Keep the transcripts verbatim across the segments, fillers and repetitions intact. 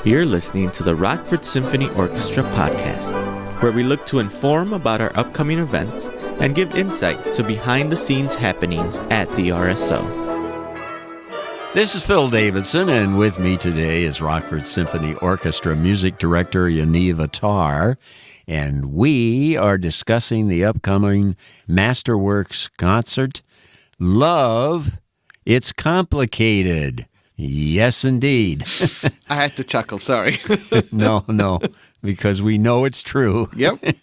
You're listening to the Rockford Symphony Orchestra podcast, where we look to inform about our upcoming events and give insight to behind-the-scenes happenings at the R S O. This is Phil Davidson, and with me today is Rockford Symphony Orchestra Music Director Yaniv Attar, and we are discussing the upcoming Masterworks concert, Love, It's Complicated. Yes, indeed. I had to chuckle, sorry. no, no, because we know it's true. Yep. uh,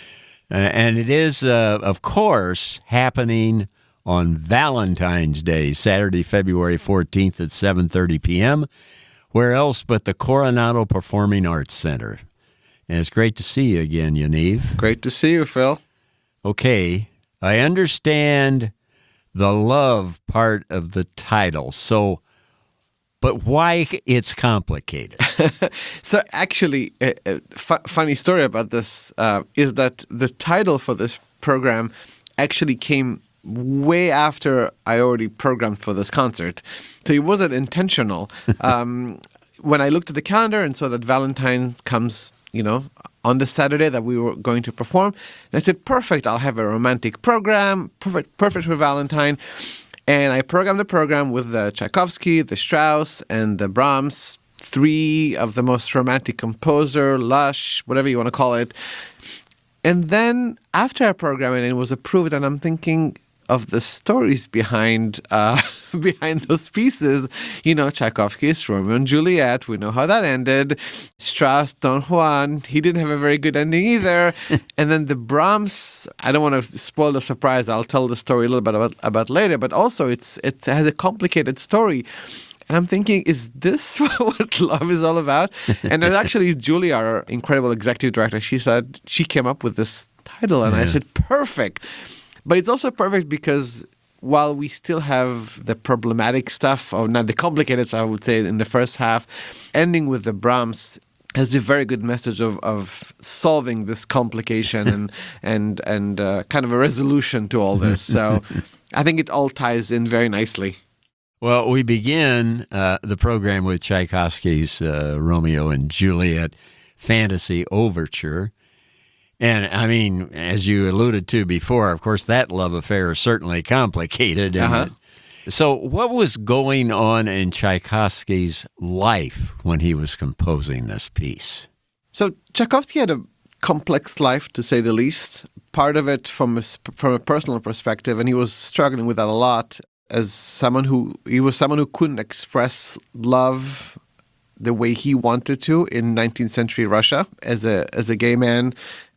and it is, uh, of course, happening on Valentine's Day, Saturday, February fourteenth at seven thirty p.m. Where else but the Coronado Performing Arts Center? And it's great to see you again, Yaniv. Great to see you, Phil. Okay, I understand the love part of the title, so, but why it's complicated? So actually, a, a fu- funny story about this uh, is that the title for this program actually came way after I already programmed for this concert. So it wasn't intentional. Um, when I looked at the calendar and saw that Valentine's comes, you know, on the Saturday that we were going to perform, and I said, perfect, I'll have a romantic program, perfect, perfect for Valentine. And I programmed the program with the Tchaikovsky, the Strauss, and the Brahms, three of the most romantic composer, lush, whatever you want to call it. And then after I programmed it, it was approved, and I'm thinking of the stories behind uh, behind those pieces. You know, Tchaikovsky's Romeo and Juliet, we know how that ended. Strauss, Don Juan, he didn't have a very good ending either. And then the Brahms, I don't want to spoil the surprise, I'll tell the story a little bit about, about later, but also it's it has a complicated story. And I'm thinking, is this what love is all about? And then actually, Julie, our incredible executive director, she said she came up with this title, and yeah. I said, perfect. But it's also perfect because while we still have the problematic stuff, or not the complicated stuff, I would say, in the first half, ending with the Brahms has a very good message of, of solving this complication and and and uh, kind of a resolution to all this. So I think it all ties in very nicely. Well, we begin uh, the program with Tchaikovsky's uh, Romeo and Juliet Fantasy Overture. And, I mean, as you alluded to before, of course, that love affair is certainly complicated. Uh-huh. So what was going on in Tchaikovsky's life when he was composing this piece? So Tchaikovsky had a complex life, to say the least. Part of it from a, from a personal perspective, and he was struggling with that a lot. As someone who, he was someone who couldn't express love the way he wanted to in nineteenth century Russia as a as a gay man.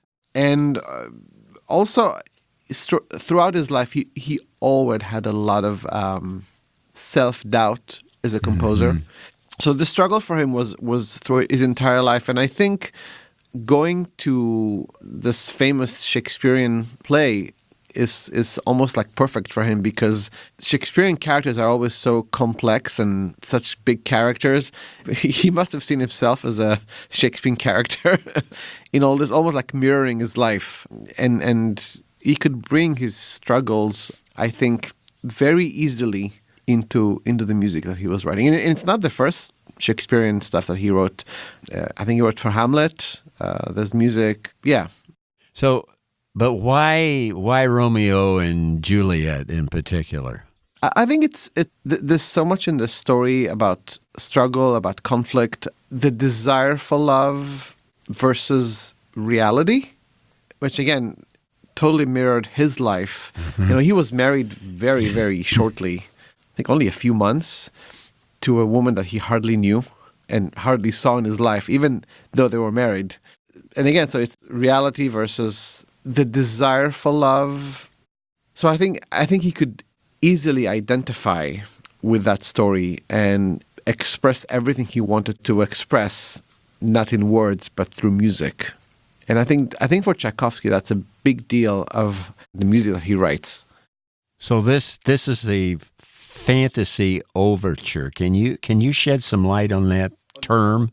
And uh, also, st- throughout his life, he, he always had a lot of um, self-doubt as a composer. Mm-hmm. So the struggle for him was, was through his entire life. And I think going to this famous Shakespearean play is is almost like perfect for him, because Shakespearean characters are always so complex and such big characters. He must have seen himself as a Shakespearean character in all this, almost like mirroring his life. And and he could bring his struggles, I think, very easily into into the music that he was writing. And it's not the first Shakespearean stuff that he wrote. Uh, I think he wrote for Hamlet. Uh, there's music, yeah. So... But why why Romeo and Juliet in particular? I think it's it. Th- there's so much in the story about struggle, about conflict, the desire for love versus reality, which again totally mirrored his life. Mm-hmm. You know, he was married very, very shortly, I think only a few months, to a woman that he hardly knew and hardly saw in his life, even though they were married. And again, so it's reality versus the desire for love. So I think I think he could easily identify with that story and express everything he wanted to express, not in words but through music. And I think I think for Tchaikovsky that's a big deal of the music that he writes. So this this is the fantasy overture. Can you can you shed some light on that term?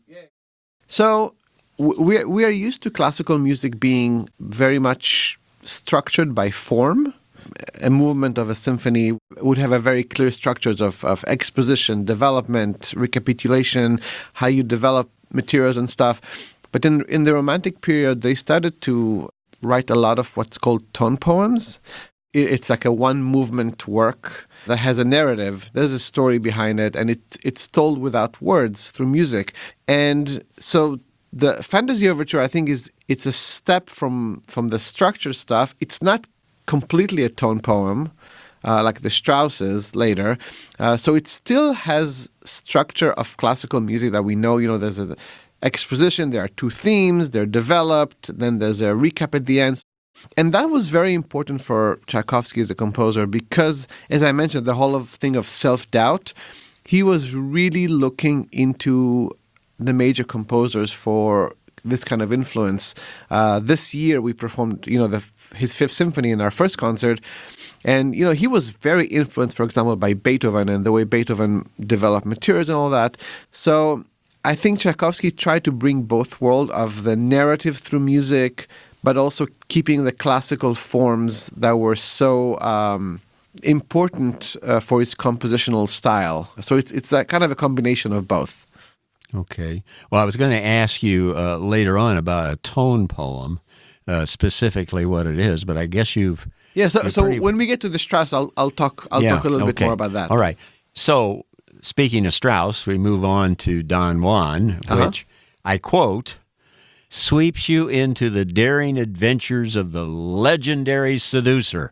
So we we are used to classical music being very much structured by form. A movement of a symphony would have a very clear structures of, of exposition, development, recapitulation, how you develop materials and stuff. But in in the Romantic period, they started to write a lot of what's called tone poems. It's like a one movement work that has a narrative. There's a story behind it, and it it's told without words through music. And so the Fantasy Overture, I think, is it's a step from from the structure stuff. It's not completely a tone poem, uh, like the Strauss's later. Uh, so it still has structure of classical music that we know. You know, there's an exposition, there are two themes, they're developed, then there's a recap at the end. And that was very important for Tchaikovsky as a composer because, as I mentioned, the whole of thing of self-doubt, he was really looking into the major composers for this kind of influence. Uh, this year we performed, you know, the, his Fifth Symphony in our first concert, and you know he was very influenced, for example, by Beethoven and the way Beethoven developed materials and all that. So I think Tchaikovsky tried to bring both worlds of the narrative through music, but also keeping the classical forms that were so um, important uh, for his compositional style. So it's it's that kind of a combination of both. Okay. Well, I was going to ask you uh, later on about a tone poem, uh, specifically what it is, but I guess you've yeah. So so pretty... when we get to the Strauss, I'll I'll talk I'll yeah, talk a little okay. bit more about that. All right. So speaking of Strauss, we move on to Don Juan, which uh-huh. I quote, sweeps you into the daring adventures of the legendary seducer.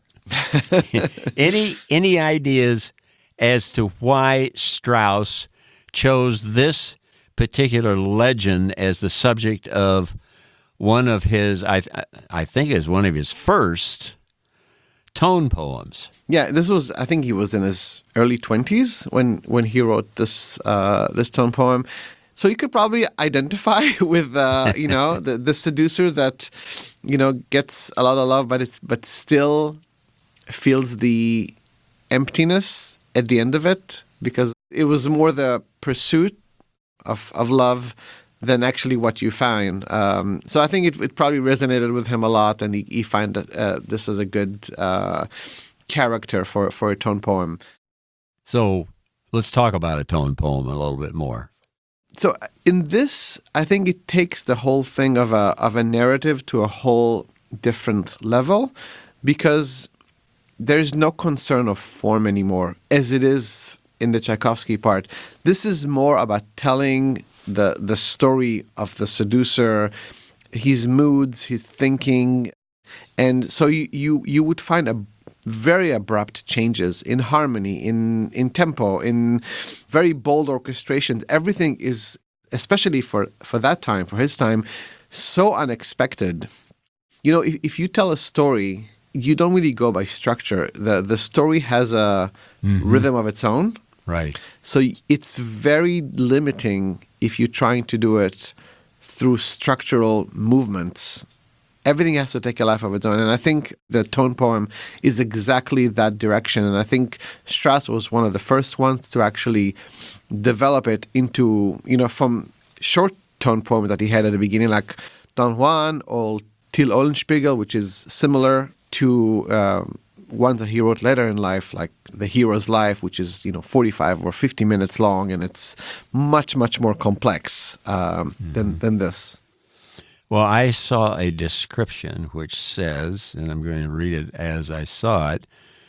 any any ideas as to why Strauss chose this particular legend as the subject of one of his, I I think is one of his first tone poems? Yeah, this was, I think he was in his early twenties when, when he wrote this uh, this tone poem. So you could probably identify with, uh, you know, the, the seducer that, you know, gets a lot of love, but it's but still feels the emptiness at the end of it, because it was more the pursuit of of love than actually what you find. Um, so I think it, it probably resonated with him a lot, and he, he found that uh, this is a good uh, character for, for a tone poem. So let's talk about a tone poem a little bit more. So in this, I think it takes the whole thing of a of a narrative to a whole different level, because there's no concern of form anymore, as it is in the Tchaikovsky part. This is more about telling the the story of the seducer, his moods, his thinking. And so you, you, you would find a very abrupt changes in harmony, in, in tempo, in very bold orchestrations. Everything is, especially for, for that time, for his time, so unexpected. You know, if, if you tell a story, you don't really go by structure. The, the story has a mm-hmm. rhythm of its own. Right. So it's very limiting if you're trying to do it through structural movements. Everything has to take a life of its own. And I think the tone poem is exactly that direction. And I think Strauss was one of the first ones to actually develop it into, you know, from short tone poems that he had at the beginning, like Don Juan or Till Eulenspiegel, which is similar to um, ones that he wrote later in life, like The Hero's Life, which is, you know, forty-five or fifty minutes long, and it's much, much more complex um, mm-hmm. than, than this. Well, I saw a description which says, and I'm going to read it as I saw it,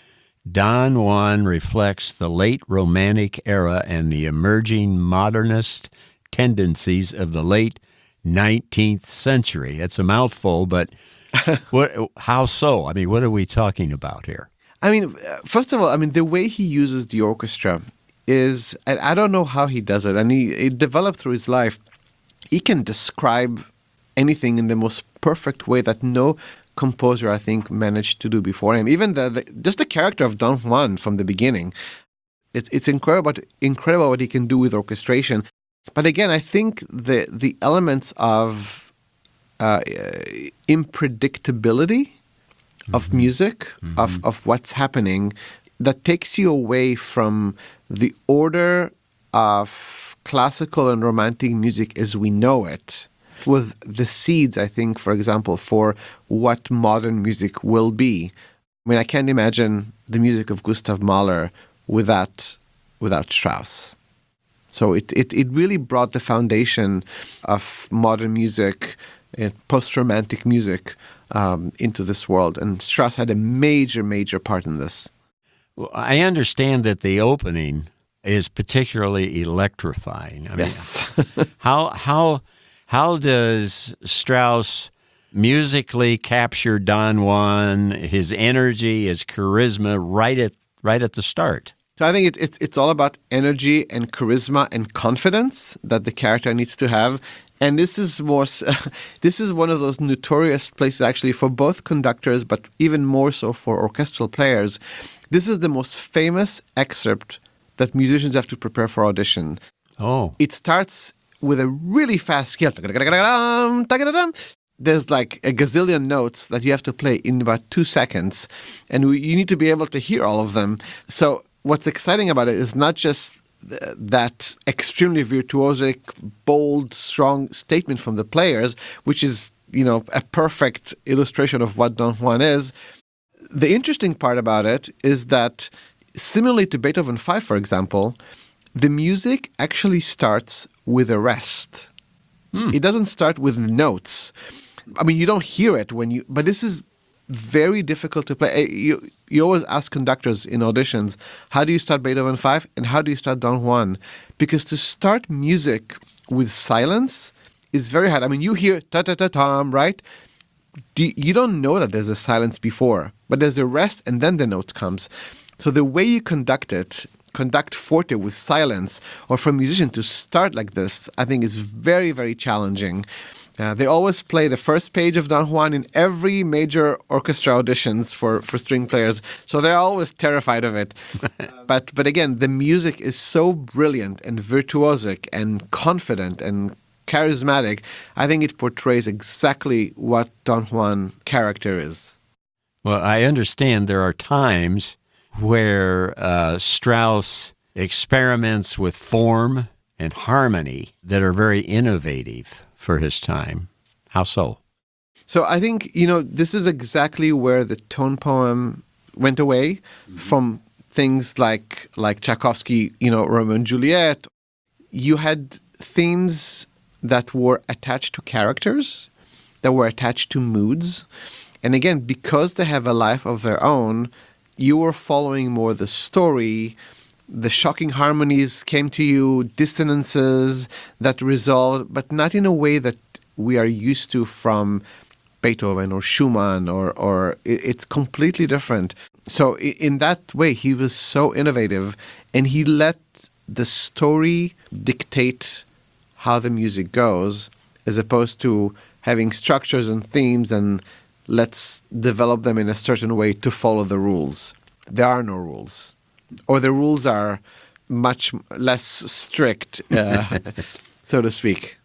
Don Juan reflects the late Romantic era and the emerging modernist tendencies of the late nineteenth century. It's a mouthful, but what? How so? I mean, what are we talking about here? I mean, first of all, I mean, the way he uses the orchestra is, and I don't know how he does it, and he it developed through his life. He can describe anything in the most perfect way that no composer, I think, managed to do before him. Even the, the just the character of Don Juan from the beginning, it's it's incredible, incredible what he can do with orchestration. But again, I think the the elements of uh, unpredictability mm-hmm. of music, mm-hmm. of of what's happening, that takes you away from the order of classical and romantic music as we know it, with the seeds, I think, for example, for what modern music will be. I mean, I can't imagine the music of Gustav Mahler without without Strauss. So it, it, it really brought the foundation of modern music and post-romantic music um, into this world. And Strauss had a major, major part in this. Well, I understand that the opening is particularly electrifying. I Yes. mean, how how how does Strauss musically capture Don Juan, his energy, his charisma, right at right at the start? So I think it, it's it's all about energy and charisma and confidence that the character needs to have. And this is was this is one of those notorious places actually for both conductors, but even more so for orchestral players. This is the most famous excerpt that musicians have to prepare for audition. Oh. It starts with a really fast scale. There's like a gazillion notes that you have to play in about two seconds, and you need to be able to hear all of them. So what's exciting about it is not just th- that extremely virtuosic, bold, strong statement from the players, which is, you know, a perfect illustration of what Don Juan is. The interesting part about it is that, similarly to Beethoven five, for example, the music actually starts with a rest. Hmm. It doesn't start with notes. I mean, you don't hear it when you, but this is very difficult to play. You you always ask conductors in auditions, how do you start Beethoven five and how do you start Don Juan? Because to start music with silence is very hard. I mean, you hear ta-ta-ta-tam, right? Do, you don't know that there's a silence before, but there's a rest and then the note comes. So the way you conduct it, conduct forte with silence, or for a musician to start like this, I think is very, very challenging. Uh, they always play the first page of Don Juan in every major orchestra auditions for, for string players, so they're always terrified of it. but but again, the music is so brilliant and virtuosic and confident and charismatic. I think it portrays exactly what Don Juan character is. Well, I understand there are times where uh, Strauss experiments with form and harmony that are very innovative for his time. How so? So I think, you know, this is exactly where the tone poem went away mm-hmm. from things like like Tchaikovsky, you know, Romeo and Juliet. You had themes that were attached to characters, that were attached to moods. And again, because they have a life of their own, you were following more the story. The shocking harmonies came to you, dissonances that resolved, but not in a way that we are used to from Beethoven or Schumann, or, or it's completely different. So in that way, he was so innovative, and he let the story dictate how the music goes, as opposed to having structures and themes and let's develop them in a certain way to follow the rules. There are no rules. Or the rules are much less strict, uh, so to speak.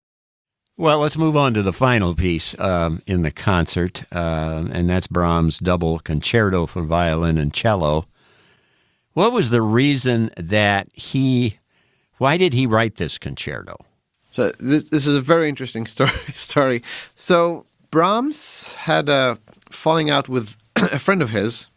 Well, let's move on to the final piece um, in the concert, uh, and that's Brahms' double concerto for violin and cello. What was the reason that he, why did he write this concerto? So this, this is a very interesting story. story. So Brahms had a falling out with a friend of his,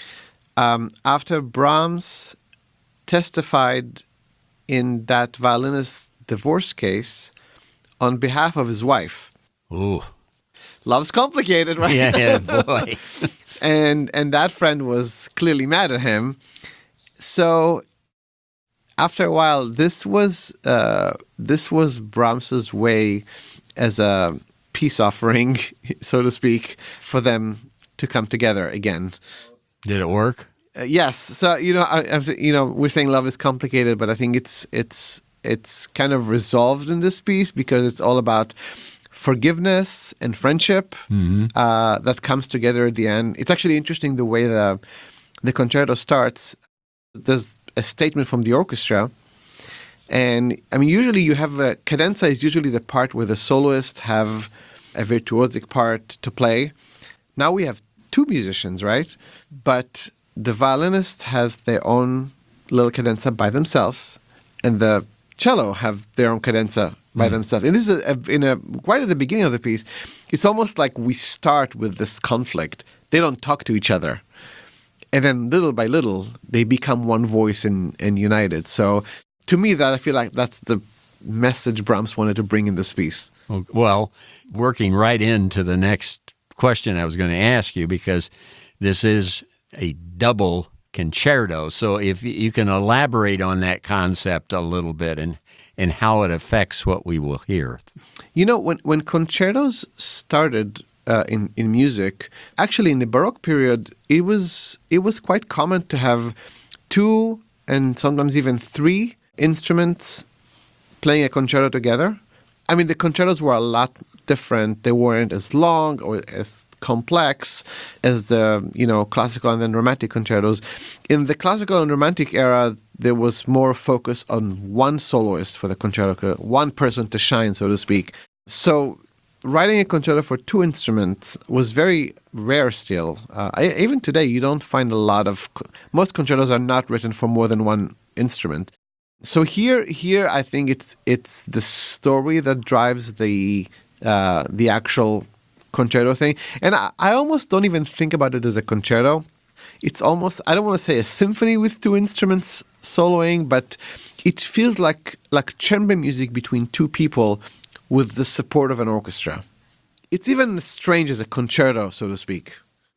Um, after Brahms testified in that violinist's divorce case on behalf of his wife. Ooh. Love's complicated, right? Yeah, yeah, boy. and and that friend was clearly mad at him. So after a while, this was uh, this was Brahms's way as a peace offering, so to speak, for them to come together again. Did it work? Uh, yes. So you know, I, I, you know, we're saying love is complicated, but I think it's it's it's kind of resolved in this piece because it's all about forgiveness and friendship mm-hmm. uh, that comes together at the end. It's actually interesting the way the the concerto starts. There's a statement from the orchestra, and I mean, usually you have a cadenza is usually the part where the soloists have a virtuosic part to play. Now we have two musicians, right? But the violinists have their own little cadenza by themselves, and the cello have their own cadenza by mm. themselves. And this is a, a, in a right at the beginning of the piece. It's almost like we start with this conflict. They don't talk to each other, and then little by little they become one voice and, and united. So to me, that I feel like that's the message Brahms wanted to bring in this piece. Well, working right into the next question I was going to ask you, because this is a double concerto. So if you can elaborate on that concept a little bit and, and how it affects what we will hear. You know, when, when concertos started uh, in, in music, actually in the Baroque period, it was it was quite common to have two and sometimes even three instruments playing a concerto together. I mean, the concertos were a lot different. They weren't as long or as complex as the, you know, classical and then romantic concertos. In the classical and romantic era, there was more focus on one soloist for the concerto, one person to shine, so to speak. So writing a concerto for two instruments was very rare still. Uh, I, even today, you don't find a lot of... Most concertos are not written for more than one instrument. So here, here I think it's it's the story that drives the uh, the actual concerto thing. And I, I almost don't even think about it as a concerto. It's almost, I don't want to say a symphony with two instruments soloing, but it feels like like chamber music between two people with the support of an orchestra. It's even as strange as a concerto, so to speak.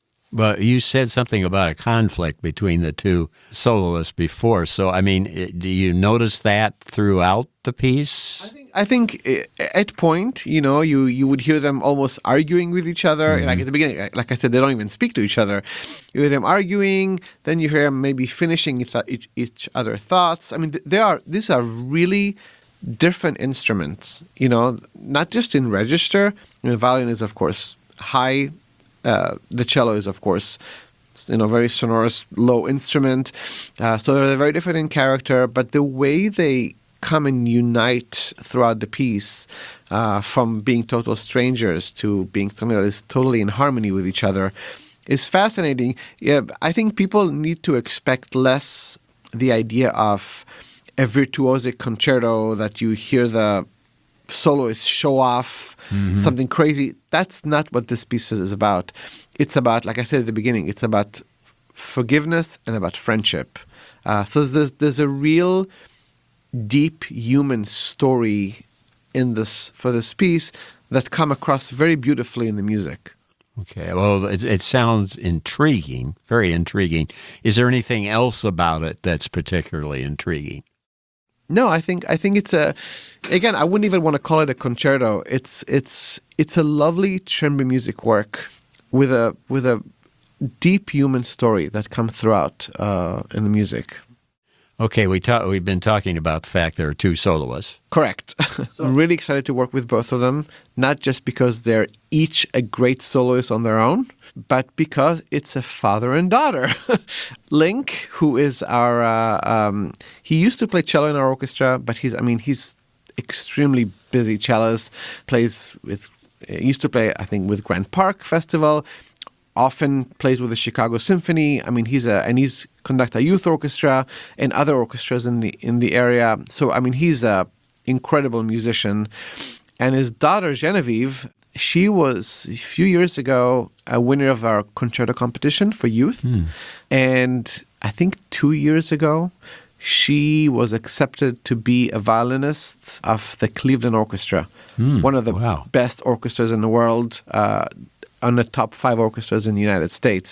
But you said something about a conflict between the two soloists before. So, I mean, do you notice that throughout the piece? I think, I think at point, you know, you, you would hear them almost arguing with each other. Mm-hmm. Like at the beginning, like I said, they don't even speak to each other. You hear them arguing, then you hear them maybe finishing each, each other's thoughts. I mean, there are these are really different instruments, you know, not just in register. The violin is, of course, high. Uh, the cello is, of course, you know, very sonorous, low instrument. Uh, so they're very different in character, but the way they come and unite throughout the piece, uh, from being total strangers to being something that is totally in harmony with each other, is fascinating. Yeah, I think people need to expect less the idea of a virtuosic concerto that you hear the soloists show off mm-hmm. something crazy. That's not what this piece is about. It's about, like I said at the beginning, it's about forgiveness and about friendship. Uh, so there's, there's a real deep human story in this for this piece that come across very beautifully in the music. Okay, well, it, it sounds intriguing, very intriguing. Is there anything else about it that's particularly intriguing? No, I think I think it's a, again, I wouldn't even want to call it a concerto. It's it's it's a lovely chamber music work with a with a deep human story that comes throughout uh, in the music. Okay, we ta- we've been talking about the fact there are two soloists. Correct. So I'm really excited to work with both of them, not just because they're each a great soloist on their own, but because it's a father and daughter. Link, who is our, uh, um, he used to play cello in our orchestra, but he's, I mean, he's extremely busy cellist, plays with, used to play, I think, with Grand Park Festival, often plays with the Chicago Symphony. I mean, he's a, and he's conduct a youth orchestra and other orchestras in the, in the area. So, I mean, he's a incredible musician. And his daughter, Genevieve, she was, a few years ago, a winner of our concerto competition for youth. Mm. And I think two years ago, she was accepted to be a violinist of the Cleveland Orchestra, mm. one of the wow. best orchestras in the world, uh, on the top five orchestras in the United States.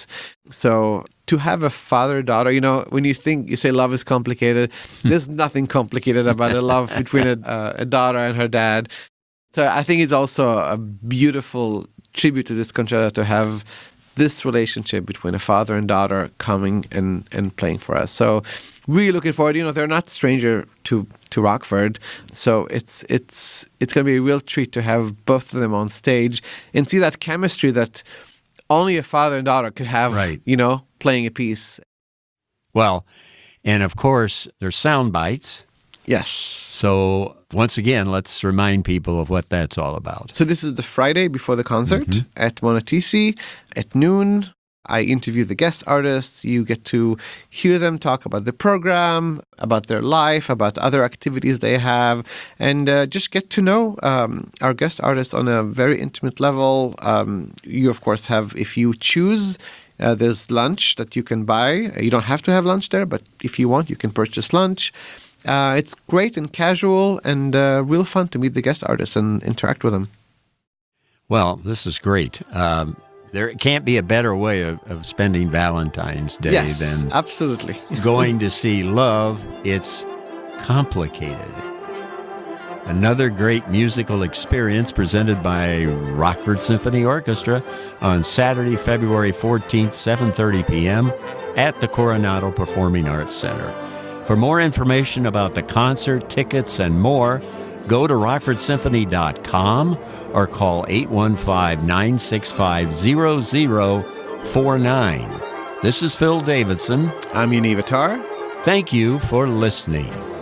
So to have a father-daughter, you know, when you think, you say love is complicated, there's nothing complicated about a love between a, uh, a daughter and her dad. So I think it's also a beautiful tribute to this concerto to have this relationship between a father and daughter coming and, and playing for us. So really looking forward. You know, they're not stranger to, to Rockford, so it's it's it's going to be a real treat to have both of them on stage and see that chemistry that only a father and daughter could have, right. you know, playing a piece. Well, and of course, there's sound bites. Yes. So once again, let's remind people of what that's all about. So this is the Friday before the concert mm-hmm. at Monotisi at noon. I interview the guest artists. You get to hear them talk about the program, about their life, about other activities they have, and uh, just get to know um, our guest artists on a very intimate level. Um, you, of course, have, if you choose, uh, there's lunch that you can buy. You don't have to have lunch there, but if you want, you can purchase lunch. Uh, it's great and casual and uh, real fun to meet the guest artists and interact with them. Well, this is great. Um, there can't be a better way of, of spending Valentine's Day Yes, than absolutely. going to see Love, It's Complicated. Another great musical experience presented by Rockford Symphony Orchestra on Saturday, February fourteenth, seven thirty p.m. at the Coronado Performing Arts Center. For more information about the concert, tickets, and more, go to rockford symphony dot com or call eight one five, nine six five, zero zero four nine. This is Phil Davidson. I'm Yaniv Attar. Thank you for listening.